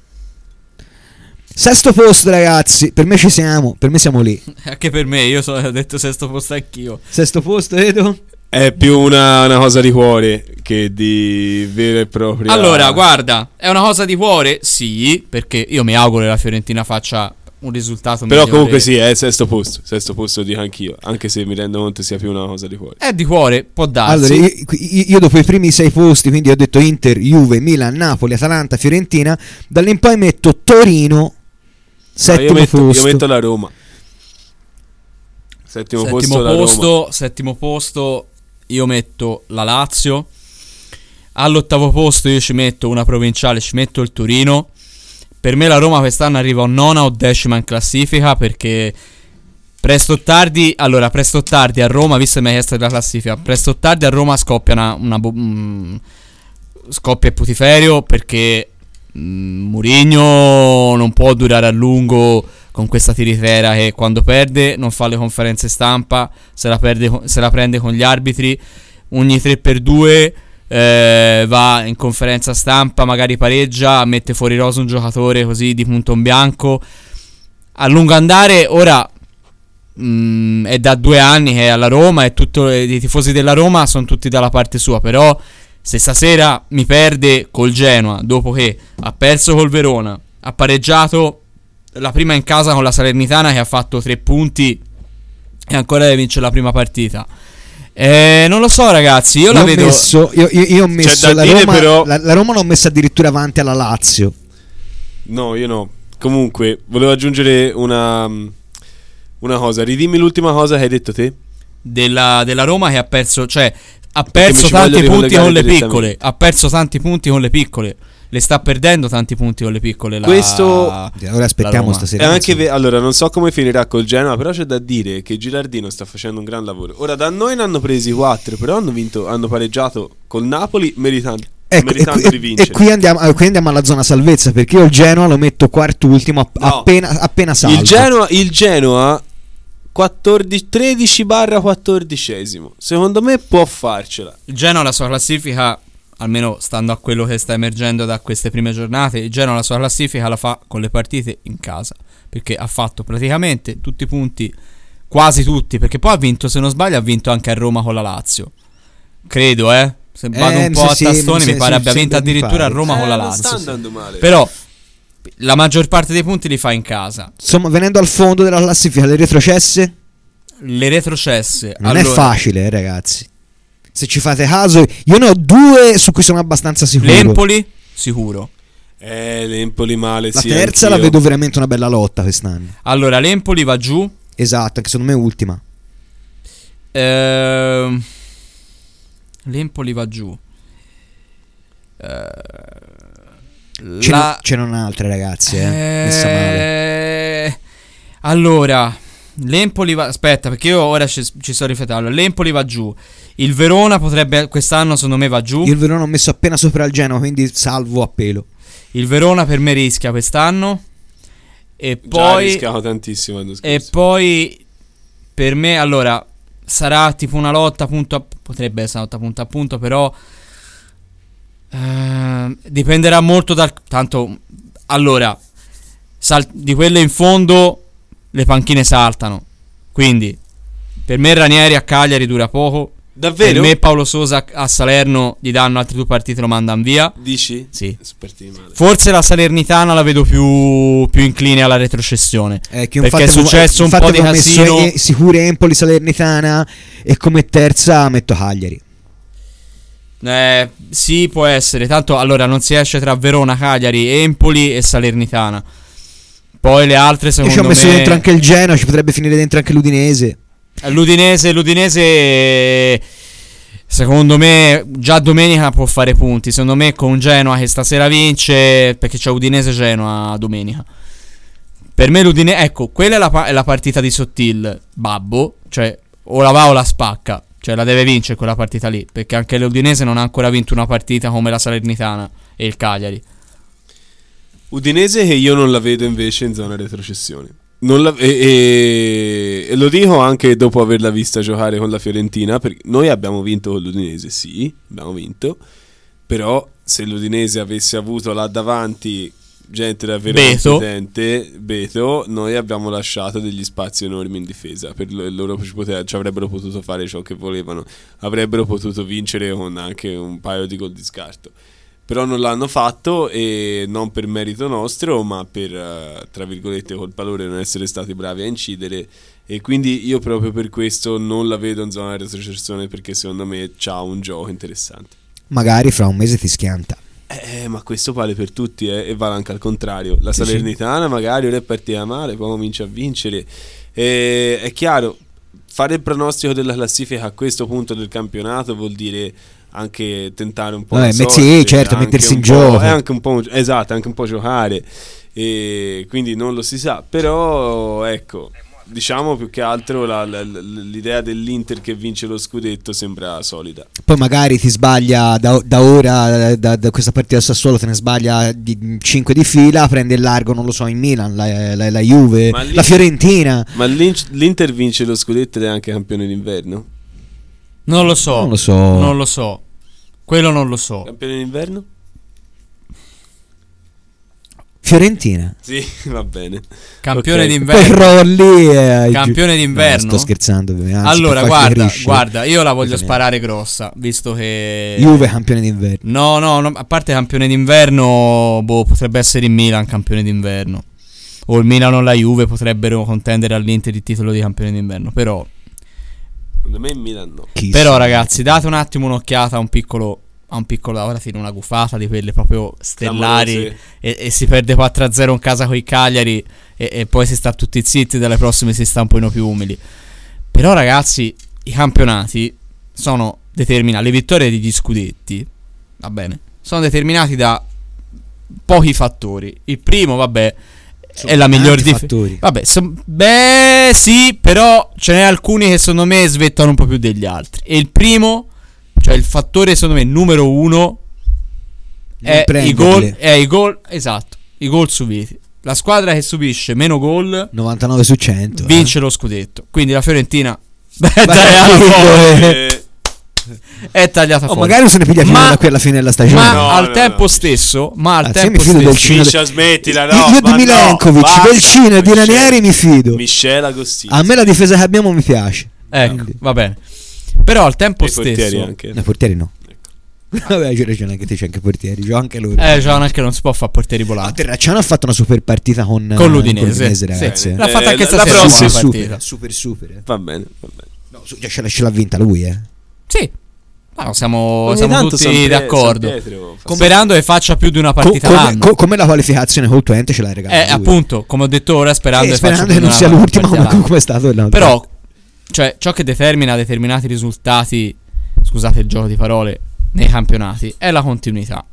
Sesto posto, ragazzi. Per me ci siamo. Per me siamo lì. Anche per me, io so- ho detto sesto posto anch'io. Sesto posto, Edo? È più una, una cosa di cuore che di vera e propria. Allora, guarda, è una cosa di cuore, sì, perché io mi auguro che la Fiorentina faccia un risultato Però migliore. comunque sì, è il sesto posto. Sesto posto dico anch'io. Anche se mi rendo conto sia più una cosa di cuore. È di cuore, può darsi. Allora, io, io- io dopo i primi sei posti, quindi ho detto Inter, Juve, Milan, Napoli, Atalanta, Fiorentina. Da lì in poi metto Torino, No, settimo io, metto, posto. io metto la Roma. Settimo, settimo posto, la posto, Roma. settimo posto, io metto la Lazio. All'ottavo posto io ci metto una provinciale, ci metto il Torino. Per me la Roma quest'anno arriva o nona o decima in classifica, perché presto o tardi, allora presto o tardi a Roma, visto che mi hai chiesto della classifica, presto o tardi a Roma scoppia una, una bo- mm, scoppia il putiferio, perché mm, Mourinho non può durare a lungo con questa tiritera che quando perde non fa le conferenze stampa, se la, perde, con- se la prende con gli arbitri ogni tre per due. Eh, va in conferenza stampa, magari pareggia, mette fuori rosa un giocatore così di punto in bianco. A lungo andare, ora mh, è da due anni che è alla Roma e tutto, i tifosi della Roma sono tutti dalla parte sua. Però se stasera mi perde col Genoa, dopo che ha perso col Verona, ha pareggiato la prima in casa con la Salernitana che ha fatto tre punti e ancora deve vincere la prima partita. Eh, non lo so, ragazzi, io, Io la ho vedo. messo, io, io- io ho messo da la, dire Roma, però- la, la Roma l'ho messa addirittura avanti alla Lazio. No, io no. Comunque, volevo aggiungere una, una cosa. Ridimmi l'ultima cosa che hai detto te. Della, della Roma che ha perso, cioè ha Perché mi perso ci voglio tanti punti ricollegare con le direttamente. piccole. Ha perso tanti punti con le piccole. le sta perdendo tanti punti con le piccole. La, Questo ora aspettiamo stasera. È anche ve- allora non so come finirà col Genoa, però c'è da dire che Gilardino sta facendo un gran lavoro. Ora da noi ne hanno presi quattro, però hanno vinto, hanno pareggiato col Napoli meritando, ecco, meritando e, qui, di vincere. E qui andiamo, qui andiamo alla zona salvezza, perché io il Genoa lo metto quarto ultimo app- No. appena, appena salvo. Il Genoa, il Genoa quattordici, tredici barra quattordicesimo. Secondo me può farcela. Il Genoa la sua classifica, almeno stando a quello che sta emergendo da queste prime giornate, il Genoa la sua classifica la fa con le partite in casa, perché ha fatto praticamente tutti i punti, quasi tutti, perché poi ha vinto, se non sbaglio ha vinto anche a Roma con la Lazio, credo, eh se vado Eh, un po' sì, a sì, tastoni sì, mi pare sì, abbia sì, vinto mi addirittura pare. a Roma Eh, con la non Lazio, sta andando male. però la maggior parte dei punti li fa in casa. Insomma, venendo al fondo della classifica, le retrocesse Le retrocesse non allora, è facile, eh, ragazzi. Se ci fate caso, io ne ho due su cui sono abbastanza sicuro. l'Empoli sicuro. Eh, l'Empoli male, La sì, terza anch'io. la vedo veramente una bella lotta quest'anno. Allora l'Empoli va giù. Esatto, anche secondo me ultima. Ehm, L'Empoli va giù. Eh, Ce, la- ne, ce ne sono altre, ragazzi, eh. Messa male. Eh, Allora, l'Empoli va. Aspetta, perché io ora ci, ci sto riflettendo. L'Empoli va giù. Il Verona potrebbe. Quest'anno, secondo me, va giù. Io il Verona ho messo appena sopra il Genoa, quindi salvo a pelo. Il Verona per me rischia quest'anno. E Già poi. rischiato tantissimo l'anno E scorso. poi. Per me, allora. Sarà tipo una lotta punto a. Potrebbe essere una lotta punto a punto, però. eh, dipenderà molto dal. Tanto. Allora. Sal- di quelle in fondo. Le panchine saltano. Quindi. Per me Ranieri a Cagliari dura poco. Davvero? Per me Paolo Sosa a Salerno gli danno altre due partite, lo mandano via. Dici? Sì. Spartiti male. Forse la Salernitana la vedo più, più incline alla retrocessione. Eh, che Perché infatti è successo un infatti po' di avevo messo casino. e- sicure Empoli, Salernitana, e come terza metto Cagliari. Eh, sì, può essere. Tanto allora non si esce tra Verona, Cagliari, Empoli e Salernitana. Poi le altre Io ci secondo ho messo me dentro anche il Genoa, ci potrebbe finire dentro anche l'Udinese. L'Udinese, l'Udinese secondo me già domenica può fare punti. Secondo me con Genoa che stasera vince, perché c'è Udinese-Genoa domenica. Per me l'Udinese, ecco, quella è la, pa- è la partita di Sottil, babbo, cioè o la va o la spacca, cioè la deve vincere quella partita lì, perché anche l'Udinese non ha ancora vinto una partita come la Salernitana e il Cagliari. Udinese che io non la vedo invece in zona retrocessione. Non la- e, e- e lo dico anche dopo averla vista giocare con la Fiorentina, perché noi abbiamo vinto con l'Udinese, sì, abbiamo vinto, però se l'Udinese avesse avuto là davanti gente davvero Beto. competente, Beto, noi abbiamo lasciato degli spazi enormi in difesa, per lo- loro ci, poteva- ci avrebbero potuto fare ciò che volevano, avrebbero potuto vincere con anche un paio di gol di scarto. Però non l'hanno fatto, e non per merito nostro, ma per, eh, tra virgolette, colpa loro di non essere stati bravi a incidere. E quindi io proprio per questo non la vedo in zona di retrocessione, perché secondo me c'ha un gioco interessante. Magari fra un mese ti schianta. Eh, ma questo vale per tutti, eh, e vale anche al contrario. La Salernitana magari ora è partita male, poi comincia a vincere. E, è chiaro, fare il pronostico della classifica a questo punto del campionato vuol dire anche tentare un po' Vabbè, di met- sorte, sì, certo, anche mettersi un in po'- gioco. è anche un po', esatto, anche un po' giocare, e quindi non lo si sa, però ecco, diciamo più che altro la- la- l'idea dell'Inter che vince lo scudetto sembra solida. Poi magari ti sbaglia da, da ora, da, da questa partita al Sassuolo te ne sbaglia di cinque di fila, prende il largo, non lo so, in Milan, la, la, la Juve, Ma lì- la Fiorentina. Ma l'In- l'Inter vince lo scudetto ed è anche campione d'inverno? Non lo so. Non lo so. Non lo so. Quello non lo so. Campione d'inverno? Fiorentina. Sì, va bene. Campione Ok. Poi d'inverno. rolli e- Campione d'inverno? No, sto scherzando, ovviamente. Anzi, Allora, per farti guarda, crescere. guarda, io la voglio Ovviamente. sparare grossa, visto che Juve campione d'inverno. No, no, no, a parte campione d'inverno, boh, potrebbe essere il Milan campione d'inverno. O il Milan o la Juve potrebbero contendere all'Inter il titolo di campione d'inverno, però Secondo me in Milan no. Chissà. Però ragazzi, date un attimo un'occhiata a un piccolo a un piccolo ora tiro una gufata di quelle proprio stellari Clamorose. e, e si perde quattro a zero in casa con i Cagliari e, e poi si sta tutti zitti, dalle prossime si sta un po' più umili. Però ragazzi, i campionati sono determinati, le vittorie degli scudetti, va bene, sono determinati da pochi fattori. Il primo, vabbè, Sono è la miglior tanti dif- fattori. Vabbè, so- beh, sì, però ce n'è alcuni che secondo me svettano un po' più degli altri. E il primo, cioè il fattore secondo me numero uno Non è i prenderle. gol, è i gol, esatto, i gol subiti. La squadra che subisce meno gol novantanove su cento vince eh. lo scudetto. Quindi la Fiorentina beh, Beh, tagliata sì, fuori. Eh, È tagliata Oh, fuori. magari non se ne piglia fino Ma- da qui alla fine della stagione. Ma No, al no, tempo no. stesso, ma al Anzi, io tempo mi fido del stesso, Cino- Miscia, smettila, no. Io di ma Milenkovic, no, basta. del Cino e di Michele- Ranieri mi fido. Michele Agostini. A me la difesa che abbiamo mi piace. ecco, Quindi- va bene. Però al tempo E i portieri stesso, anche. No, portieri no. Vabbè, c'hai ragione, anche te c'è anche portieri, c'ho anche loro. eh, Gian anche non si può fare portieri Ah, volanti. Terracciano ha fatto una super partita con, Con eh, l'Udinese, Sì, ragazzi. sì. L'ha Eh, fatta anche la stasera, prossima- buona super, partita. super, super, super. Va bene, va bene. No, su- ce, l'ha, ce l'ha vinta lui, eh. Sì, ma siamo, Ogni siamo tanto tutti San Pie- d'accordo. San Pietro fa- Sperando che faccia più di una Co- partita come, l'anno. co- come la qualificazione col Twente ce l'ha regalato Eh, lui. appunto, come ho detto ora, sperando, Eh, che sperando faccia che più non di sia una l'ultima partita come, l'anno. come è stato l'altro. Però, cioè, ciò che determina determinati risultati, scusate il gioco di parole, nei campionati è la continuità.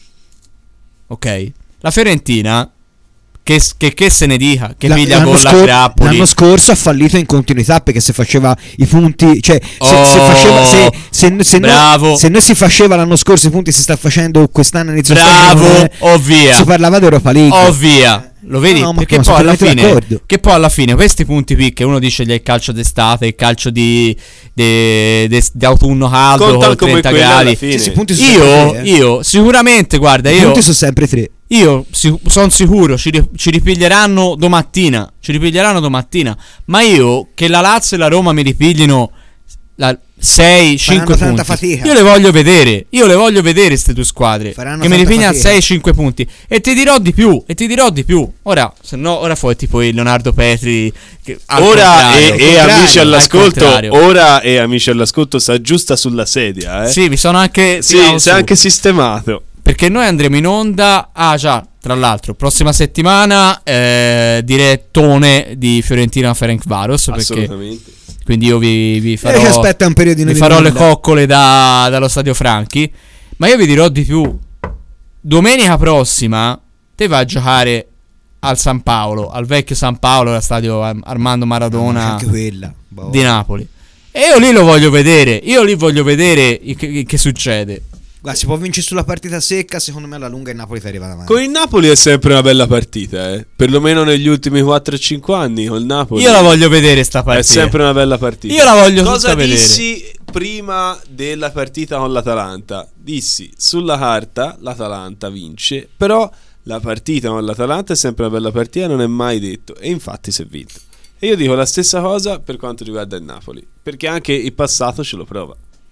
Ok? La Fiorentina, che, che, che se ne dica, che La- piglia l'anno gol a scor- grappoli. L'anno scorso ha fallito in continuità perché se faceva i punti, cioè se, Oh, se faceva se, se, se bravo. noi, se noi si faceva l'anno scorso i punti si sta facendo quest'anno inizio Bravo, stagione, oh via. si parlava di Europa League. Oh via. Lo vedi? No, ma Perché no, poi sono alla completamente fine d'accordo. che poi alla fine questi punti picche, uno dice gli è il calcio d'estate, il calcio di di, di, di autunno caldo Contano con come trenta quelli alla gradi. fine. Sì, sì, i punti sono Io, sempre tre, eh. io sicuramente, guarda, I io punti sono sempre tre. io sono sicuro ci, ri- ci ripiglieranno domattina, ci ripiglieranno domattina, ma io che la Lazio e la Roma mi ripiglino la sei cinque tanta punti. fatica. Io le voglio vedere, io le voglio vedere queste due squadre Faranno che mi tanta ripigliano fatica. sei cinque punti e ti dirò di più, e ti dirò di più. Ora, se no ora fai tipo il Leonardo Petri che, al Ora contrario, e, al e contrario, amici al all'ascolto, contrario. ora e amici all'ascolto si aggiusta sulla sedia, eh. Sì, mi sono anche Sì, tirato si è su. anche sistemato. Perché noi andremo in onda. Ah, già, tra l'altro, prossima settimana eh, direttone di Fiorentina Ferencváros. Perché Assolutamente. quindi io vi, vi E farò, ci aspetta un periodino vi di farò le onda. coccole da- dallo Stadio Franchi. Ma io vi dirò di più. Domenica prossima te vai a giocare al San Paolo, al vecchio San Paolo, al stadio Ar- Armando No, Maradona c'è anche quella. Boh. di Napoli. E io lì lo voglio vedere. Io lì voglio vedere i- che, che succede. Guarda, si può vincere sulla partita secca, secondo me alla lunga il Napoli ti arriva davanti. Con il Napoli è sempre una bella partita, eh. Perlomeno negli ultimi quattro cinque anni col Napoli. Io la voglio vedere sta È partita. sempre una bella partita. Io la voglio Cosa tutta vedere. dissi prima della partita con l'Atalanta? Dissi, sulla carta l'Atalanta vince, però la partita con l'Atalanta è sempre una bella partita, non è mai detto. E infatti si è vinto. E io dico la stessa cosa per quanto riguarda il Napoli, perché anche il passato ce lo prova.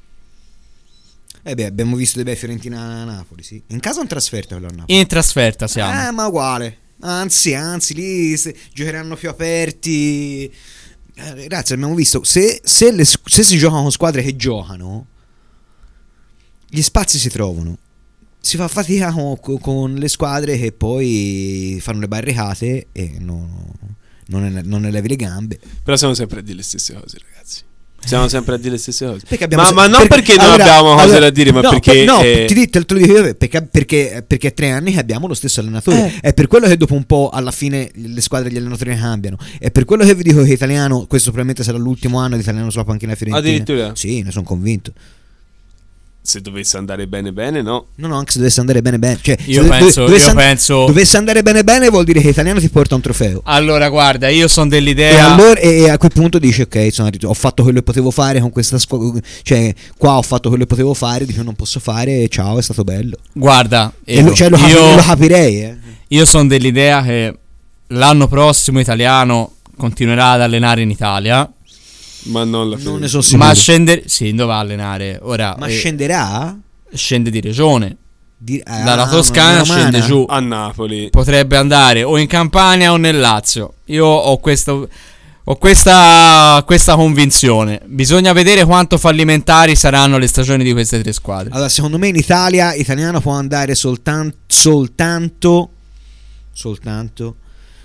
Eh beh, abbiamo visto dei bei Fiorentina-Napoli, sì. In casa o in trasferta quello a Napoli? In trasferta siamo. Eh, ma uguale. Anzi, anzi, lì se- giocheranno più aperti. Eh, ragazzi, abbiamo visto, se, se, le squ- se si giocano con squadre che giocano, gli spazi si trovano. Si fa fatica con, con le squadre che poi fanno le barricate e non, non, ne, non ne levi le gambe. Però siamo sempre a dire le stesse cose, ragazzi. Siamo sempre a dire le stesse cose. Perché abbiamo Ma, se- ma non perché, non allora- abbiamo cose allora- da dire, ma no, perché per- no, eh, ti dico- te lo dico io, perché, perché, perché è tre anni che abbiamo lo stesso allenatore. È per quello che dopo un po' alla fine le squadre e gli allenatori cambiano. È per quello che vi dico che Italiano, questo probabilmente sarà l'ultimo anno di Italiano sulla panchina fiorentina. Addirittura? Sì, ne sono convinto. se dovesse andare bene bene, no. No, no, anche se dovesse andare bene bene, cioè, Io se penso- dovesse, io and- penso- dovesse andare bene bene vuol dire che Italiano ti porta un trofeo. Allora, guarda, io sono E, dell'idea. allora, e a quel punto dici ok, sono arrivato- ho fatto quello che potevo fare con questa squadra, cioè qua ho fatto quello che potevo fare, di più non posso fare, ciao, è stato bello. Guarda, E lo, cioè, lo, capi- io, lo capirei, eh. io sono dell'idea che l'anno prossimo Italiano continuerà ad allenare in Italia. Ma non la Non fine. ne sono sicuro. Ma scende. Sì, dove va a allenare? Ora Ma eh, scenderà? scende di regione. Di- ah, Dalla Toscana una scende romana? giù. A Napoli. Potrebbe andare o in Campania o nel Lazio. Io ho questo. Ho questa, questa convinzione. Bisogna vedere quanto fallimentari saranno le stagioni di queste tre squadre. Allora, secondo me in Italia Italiano può andare soltan- soltanto soltanto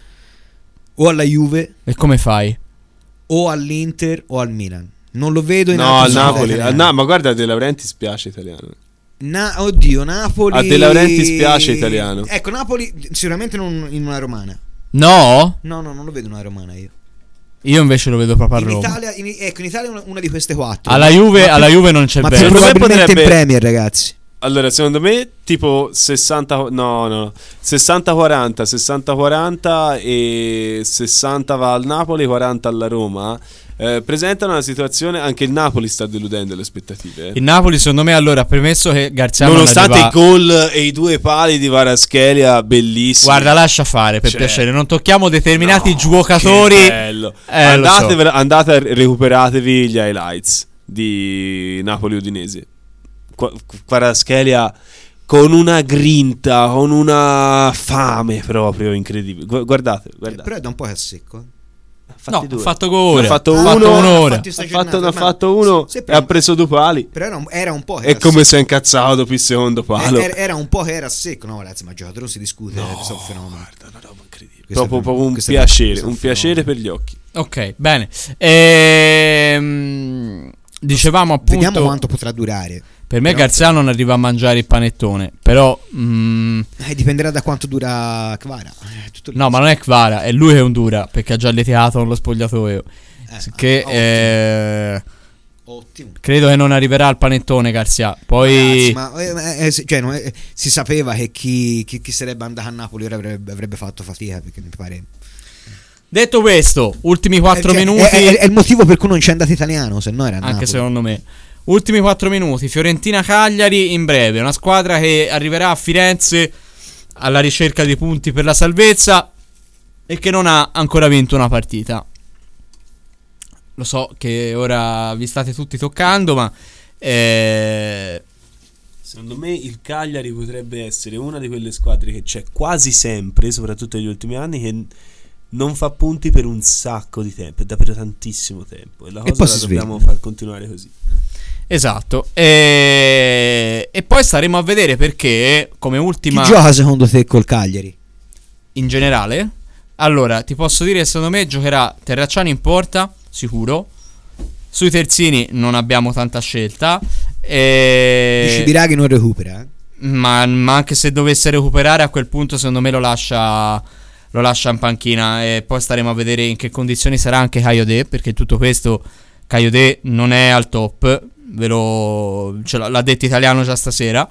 o alla Juve E come fai? o all'Inter o al Milan. Non lo vedo in No, altre al società Napoli. italiane. Al Na- ma guarda, De Laurentiis spiace italiano. Na- oddio, Napoli. A De Laurentiis piace italiano. Ecco, Napoli sicuramente non in una romana. No? No, no, non lo vedo in una romana io. Io invece lo vedo proprio a In Roma. Italia, in, ecco, in Italia una, una di queste quattro. Alla Juve, Ma alla più- Juve non c'è ma bello. più Secondo me probabilmente potrebbe- in Premier, ragazzi. Allora, secondo me, tipo sessanta, no, no, sessanta quaranta, sessanta quaranta e sessanta va al Napoli, quaranta alla Roma. Eh, presentano una situazione, anche il Napoli sta deludendo le aspettative. eh. Il Napoli, secondo me, allora, premesso che Garziano Nonostante arriva- i gol e i due pali di Varaschelia, bellissimi. Guarda, lascia fare, per Cioè, piacere. Non tocchiamo determinati no, giocatori. che bello. Eh, lo so. andate, andate a recuperatevi gli highlights di Napoli Udinese. Qua- Kvaratskhelia con una grinta, con una fame proprio incredibile. Gu- Guardate, guardate. Però è da un po' che è secco. eh. Ha fatti No, due. ha fatto gol. Ha fatto Ha fatto uno, un'ora. ha fatto sta Ha fatto, giornata, ha ma- fatto uno sì, e però- ha preso due pali. Però era un, era un po' che E era come secco. si è incazzato dopo il secondo palo. Era, era un po' che era secco. No, ragazzi, ma il giocatore non si discute. No, questo è un fenomeno. guarda, una roba incredibile. Questo Proprio, è- proprio un questo è- piacere, questo è un un piacere fenomeno. per gli occhi. Ok, bene. Ehm, dicevamo appunto. Vediamo quanto potrà durare. Per me Però- Garziano non arriva a mangiare il panettone. Però. mm, Eh, dipenderà da quanto dura Kvara. Eh, tutto lì. no, ma non è Kvara, è lui che è un dura. Perché ha già litigato con lo spogliatoio. Eh, Che ottimo. eh, Ottimo. credo che non arriverà al panettone Garzia. Poi. Ragazzi, ma eh, eh, cioè, no, eh, si sapeva che chi, chi, chi sarebbe andato a Napoli ora avrebbe, avrebbe fatto fatica, perché mi pare. Detto questo, ultimi quattro Eh, cioè, minuti. È, è- è il motivo per cui non c'è andato italiano, se no era a Anche Napoli. secondo me. Ultimi quattro minuti. Fiorentina-Cagliari in breve. Una squadra che arriverà a Firenze alla ricerca di punti per la salvezza e che non ha ancora vinto una partita. Lo so che ora vi state tutti toccando, ma eh, Secondo me il Cagliari potrebbe essere una di quelle squadre che c'è quasi sempre, soprattutto negli ultimi anni, che non fa punti per un sacco di tempo, è da per tantissimo tempo. E la E cosa poi la si dobbiamo sveglia. far continuare così. esatto. E, e poi staremo a vedere perché, come Chi ultima gioca secondo te col Cagliari? in generale, allora ti posso dire che secondo me giocherà Terracciani in porta, sicuro. Sui terzini non abbiamo tanta scelta. E... Dici Biraghi non recupera? eh? Ma, ma anche se dovesse recuperare, a quel punto secondo me lo lascia lo lascia in panchina. E poi staremo a vedere in che condizioni sarà anche Kayode, perché tutto questo Kayode non è al top, ve lo, ce l'ha, l'ha detto Italiano già stasera.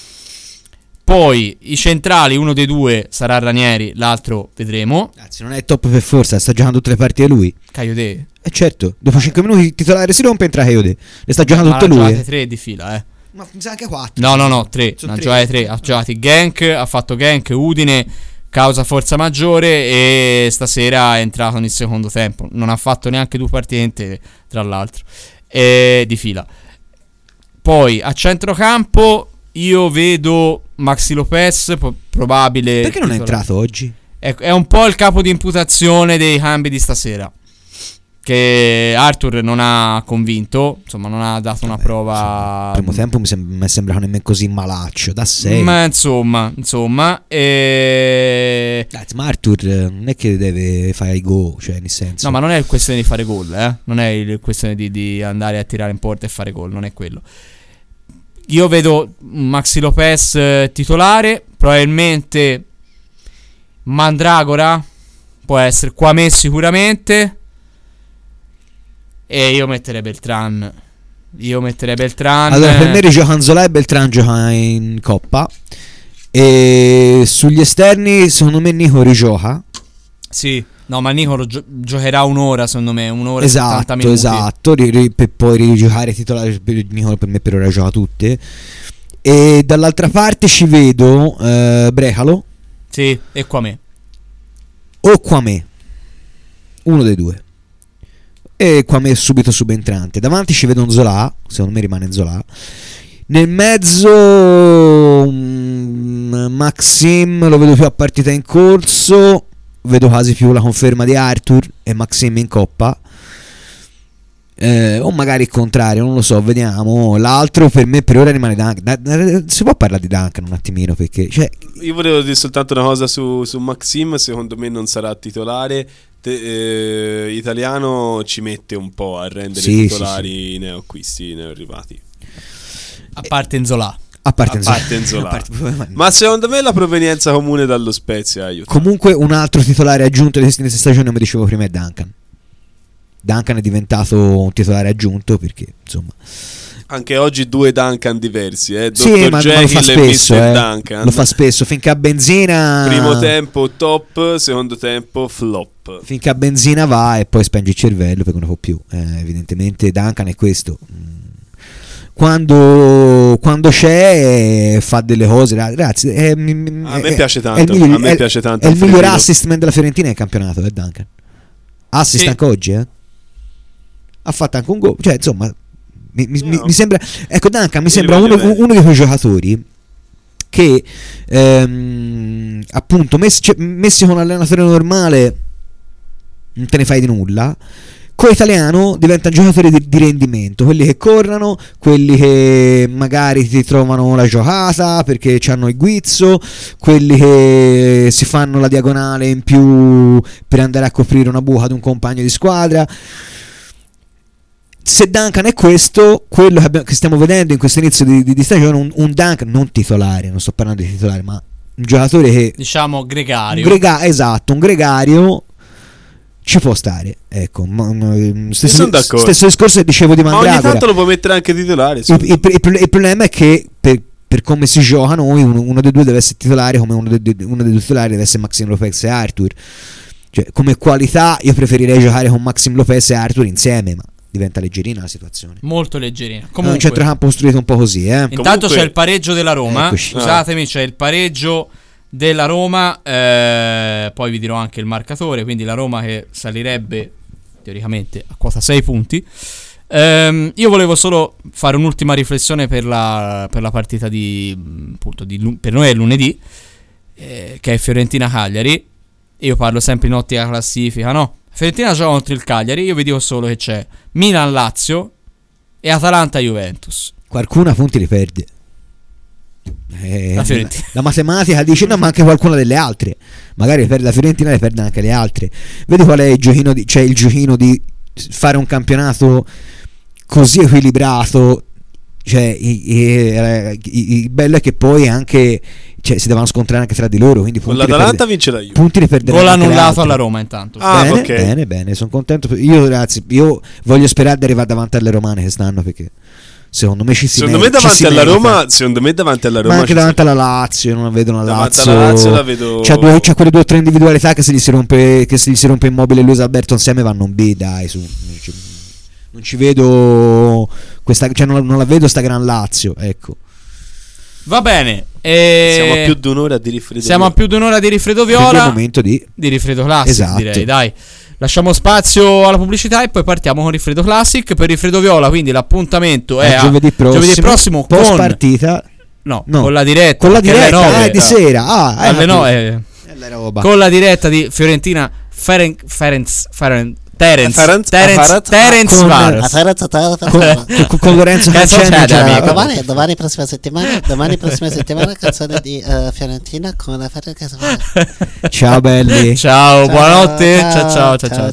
Poi i centrali, uno dei due sarà Ranieri, l'altro vedremo. Anzi, non è top per forza, sta giocando tutte le partite lui. Kayode E certo, dopo cinque minuti il titolare si rompe e entra Kayode. Le sta giocando ma tutte ha lui. giocate eh. tre di fila, eh. Ma mi sa anche quattro. No, no, no, tre. Sono Ne ha tre. giocati tre. Ha giocato Genk, ha fatto Genk, Udine, causa forza maggiore, e stasera è entrato nel secondo tempo. Non ha fatto neanche due partite intere, tra l'altro, e di fila. Poi a centrocampo io vedo Maxi Lopez, po- probabile. Perché non è titolare. entrato oggi? È, è un po' il capo di imputazione dei cambi di stasera, che Arthur non ha convinto, insomma non ha dato una Vabbè, prova. Il primo tempo mi, sem- mi sembra nemmeno così malaccio, da sei. Ma insomma, insomma, e... Dai, ma Arthur eh, non è che deve fare i go, cioè nel senso. no, ma non è questione di fare gol, eh? Non è il- questione di, di andare a tirare in porta e fare gol, non è quello. Io vedo Maxi Lopez eh, titolare, probabilmente Mandragora può essere qua messo sicuramente, e io metterei Beltran. Io metterei Beltran. Allora, per me rigioca Anzola e Beltran gioca in Coppa. E sugli esterni, secondo me Nico rigioca. Sì, no, ma Nicolo gio- giocherà un'ora, secondo me, un'ora e settanta Esatto, minuti. esatto. Ri- ri- per poi rigiocare titolare. per- Nico per me per ora gioca tutte. E dall'altra parte ci vedo eh, Brecalo Sì, e qua me. o Quame. Uno dei due. E Quame subito subentrante. Davanti ci vedo Nzola, secondo me rimane Nzola. Nel mezzo mm, Maxim lo vedo più a partita in corso. Vedo quasi più la conferma di Arthur e Maxim in Coppa. Eh, o magari il contrario, non lo so, vediamo. L'altro per me per ora rimane Duncan. Da- da- si può parlare di Duncan un attimino, perché cioè, Io volevo dire soltanto una cosa su, su Maxim, secondo me non sarà titolare. Te- eh, Italiano ci mette un po' a rendere Sì, titolari sì, i neoacquisti, i neoarrivati. A parte Nzola. A parte, a parte Nzola. a parte- Ma secondo me la provenienza comune dallo Spezia aiuta. Comunque un altro titolare aggiunto di questa stagione, come dicevo prima, è Duncan. Duncan è diventato un titolare aggiunto perché insomma Anche oggi due Duncan diversi, eh? sì, Dottor ma, ma lo fa Jekyll e spesso, mister eh. Duncan. Lo fa spesso finché a benzina. Primo tempo top, secondo tempo flop. Finché a benzina va e poi spenge il cervello perché non ne può più. Eh, evidentemente Duncan è questo. Quando, quando c'è fa delle cose, ragazzi. È, A me è, piace è tanto. il miglior, a me è, piace tanto è il miglior Alfredino. assistment della Fiorentina nel campionato. È Duncan. Assist Sì. anche oggi, eh? Ha fatto anche un gol. Cioè, insomma, mi, mi, No. mi sembra. Ecco, Duncan mi Io sembra li uno, voglio bene. uno di quei giocatori che ehm, appunto messi, cioè, messi con un allenatore normale non te ne fai di nulla. Con italiano diventano giocatori di, di rendimento, quelli che corrono, quelli che magari ti trovano la giocata perché hanno il guizzo, quelli che si fanno la diagonale in più per andare a coprire una buca di un compagno di squadra. Se Duncan è questo, quello che, abbiamo, che stiamo vedendo in questo inizio di, di, di stagione, un, un Duncan non titolare, non sto parlando di titolare, ma un giocatore che Diciamo gregario. un grega- esatto, un gregario ci può stare, ecco. Ma, ma, stesso, sono d'accordo. stesso discorso che dicevo di Ma ogni Mandragora. tanto lo può mettere anche titolare. il, il, il, il problema è che per, per come si gioca noi, uno, uno dei due deve essere titolare, come uno, de, uno dei due titolari deve essere Maxim Lopez e Arthur. Cioè, come qualità io preferirei giocare con Maxim Lopez e Arthur insieme, ma diventa leggerina la situazione. Molto leggerina. Un Comunque, centrocampo costruito un po' così, eh. intanto Comunque- c'è il pareggio della Roma. Eccoci. Scusatemi, c'è il pareggio della Roma. eh, poi vi dirò anche il marcatore. Quindi la Roma che salirebbe teoricamente a quota sei punti. Ehm, io volevo solo fare un'ultima riflessione per la, per la partita di, appunto, di lu- per noi è lunedì, eh, che è Fiorentina-Cagliari. Io parlo sempre in ottica classifica, no? Fiorentina gioca contro il Cagliari. Io vi dico solo che c'è Milan-Lazio e Atalanta-Juventus. Qualcuno a punti li perde. Eh, La Fiorentina. la matematica dice no, ma anche qualcuna delle altre. Magari per la Fiorentina le perde anche le altre. Vedi qual è il giochino di, cioè il giochino di fare un campionato così equilibrato. Cioè i- i- i- il bello è che poi anche, cioè, si devono scontrare anche tra di loro. Quindi Con punti li l'Atalanta perde- vince la Juve. punti li perderanno Gol anche le annullato altre. alla Roma intanto. Ah, bene, ok. bene, bene, sono contento. Io, ragazzi, io voglio sperare di arrivare davanti alle romane quest'anno perché secondo me ci si Secondo me merita- ci davanti si alla merita. Roma, secondo me davanti alla Roma Ma anche ci davanti alla Lazio, io non vedo una Davanti Lazio. alla Lazio la vedo- C'ha, due, c'ha quelle due o tre individualità che se gli si rompe, che se gli si rompe Immobile e Luis Alberto insieme vanno un B, dai, su. Non ci, non ci vedo questa, cioè non, non la vedo sta gran Lazio, ecco. Va bene. e- Siamo a più di un'ora di Rifredo. Siamo a più di un'ora di Rifredo Quindi è il Viola. momento di Di Rifredo Classic, Esatto. direi, dai. Lasciamo spazio alla pubblicità e poi partiamo con Rifredo Classic per Rifredo Viola. Quindi l'appuntamento è eh, a giovedì prossimo, giovedì prossimo post con partita. no, No. con la diretta Con la che alle diretta nove, ah, di sera. Ah, eh, alle ma- nove, eh, è la roba. con la diretta di Fiorentina Ferenc Ferenc Ferenc Terence Ferenc- Terence Ferenc- Terence con- Varos. A Terza, terza, con, terza. con- con Lorenzo Cazzo Cancelli c'è, già- amico? Domani, domani prossima settimana, domani prossima settimana canzone di eh, Fiorentina con la Ferenc Varos. Ciao belli. Ciao, buonanotte. ciao, Ciao ciao ciao ciao. ciao.